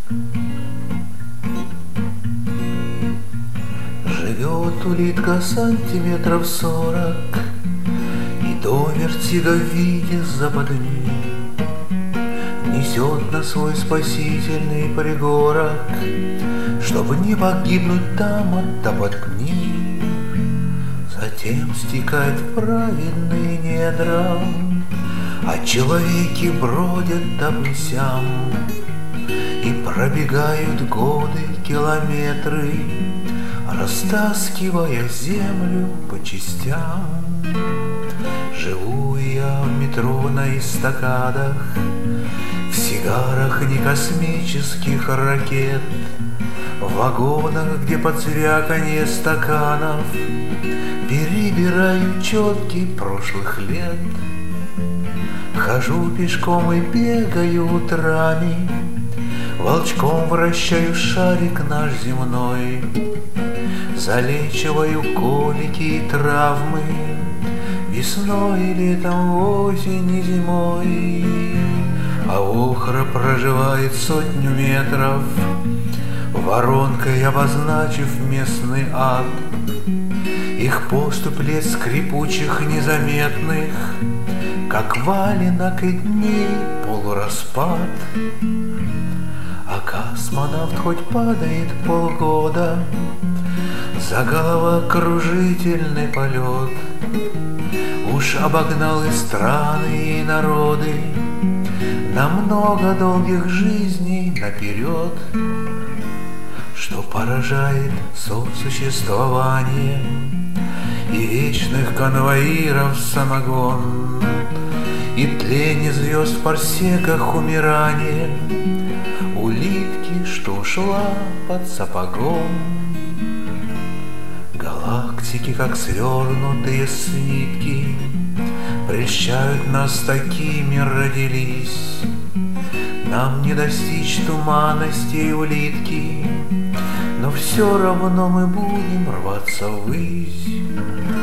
Живет улитка сантиметров 40, и до вертига в виде западни несет на свой спасительный пригорок, чтобы не погибнуть там от топотни. Затем стекает в правильные недра, а человеки бродят там и сям, и пробегают годы, километры, растаскивая землю по частям. Живу я в метро на эстакадах, в сигарах не космических ракет, в вагонах, где под звяканье стаканов перебираю четки прошлых лет. Хожу пешком и бегаю утрами, волчком вращаю шарик наш земной, залечиваю колики и травмы весной, летом, осенью, зимой. А охра проживает 100 метров, воронкой обозначив местный ад. Их поступь лет скрипучих незаметных, как валенок и дней полураспад. А космонавт хоть падает полгода за головокружительный полет, уж обогнал и страны, и народы на много долгих жизней наперед, что поражает сосуществование и вечных конвоиров самогон, и тление звезд в парсеках умирания улитки, что ушла под сапогом. Галактики, как свернутые слитки, прельщают нас, такими родились. Нам не достичь туманностей улитки, но все равно мы будем рваться ввысь.